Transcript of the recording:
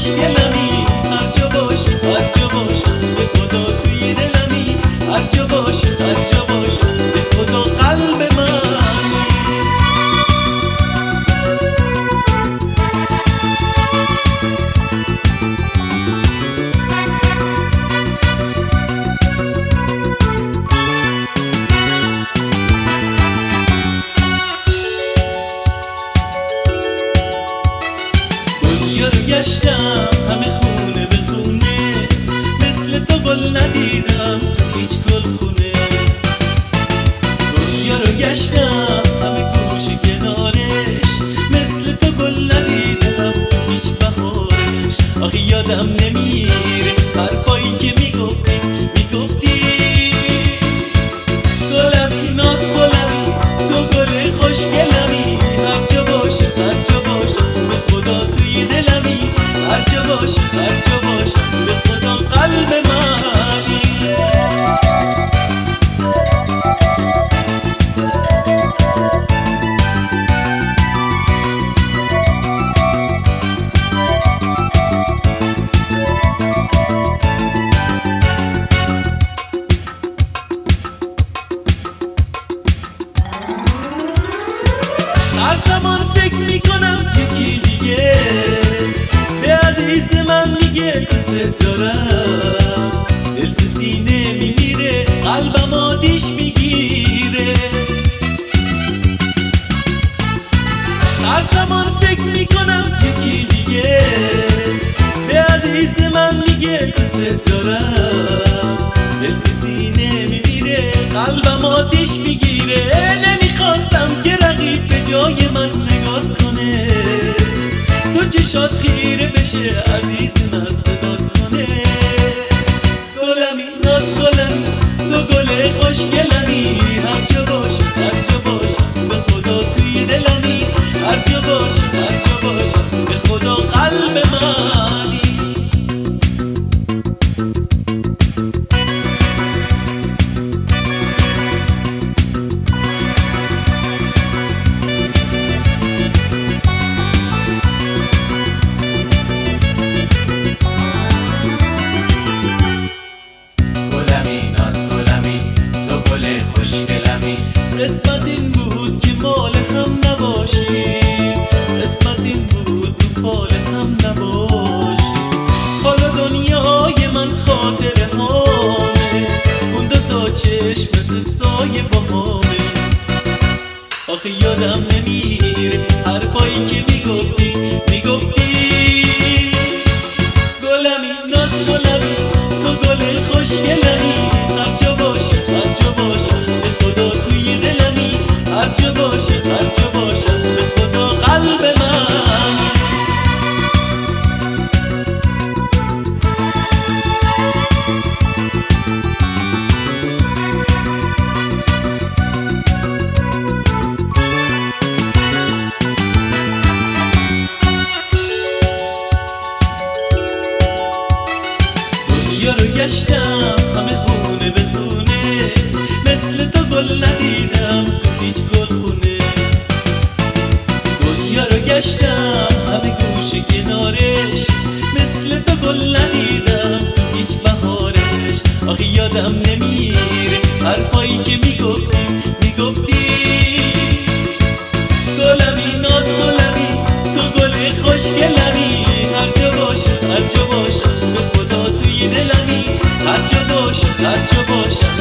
خوشگلمی، هر جا باشی هر جا باشم به خدا توی دلمی، هر جا باشی هر جا باشم به خدا قلب منی. دنیا رو گشتم همه خونه به خونه، مثل تو گل ندیدم تو هیچ گلخونه. دنیا رو گشتم همه گوشه کنارش، مثل تو گل ندیدم تو هیچ بهارش. آخه یادم نمیره حرفایی که میگفتی گلمی ناز گلمی تو گل خوشگلمی، هر جا باشی هر جا باشم به خدا توی دلمی، هر جا باشی هر جا باشم به خدا قلب منی. هر زمان فکر میکنم یکی دیگه به عزیز من میگه دوست دارم، دل تو سینه میمیره قلبم آتیش میگیره. هر زمان فکر میکنم یکی دیگه به عزیز من میگه دوست دارم، دل تو سینه میمیره قلبم آتیش میگیره. نمیخواستم که رقیب به جای من نگات کنه، تو چشات خیره بشه عزیز من صدات کنه. گلمی ناز گلمی تو گل خوشگلمی، هر جا باشی هر جا باشم به خدا توی دلمی، هر جا باشی هر جا باشم به خدا قلب منی. قسمت این بود که مال هم نباشیم، قسمت این بود تو فال هم نباشیم. حالا دنیای من خاطره هامه، اون دوتا چشم مثل سایه باهامه. آخه یادم نمیره حرفایی که میگفتی گلمی ناز گلمی تو گل خوشگلمی، هر جا باشی هر جا باشم به خدا توی دلمی، هر جا باشی هر جا باشم به خدا قلب منی. دنیا رو گشتم همه خونه به خونه، مثل تو گل ندیدم تو هیچ گلخونه. دنیا رو گشتم همه گوشه کنارش، مثل تو گل ندیدم تو هیچ بهارش. آخه یادم نمیره حرفایی که میگفتی گلمی ناز گلمی تو گل خوشگلمی، هر جا باشم هر جا باشم به خدا توی دلمی، هر جا باشم هر جا باشم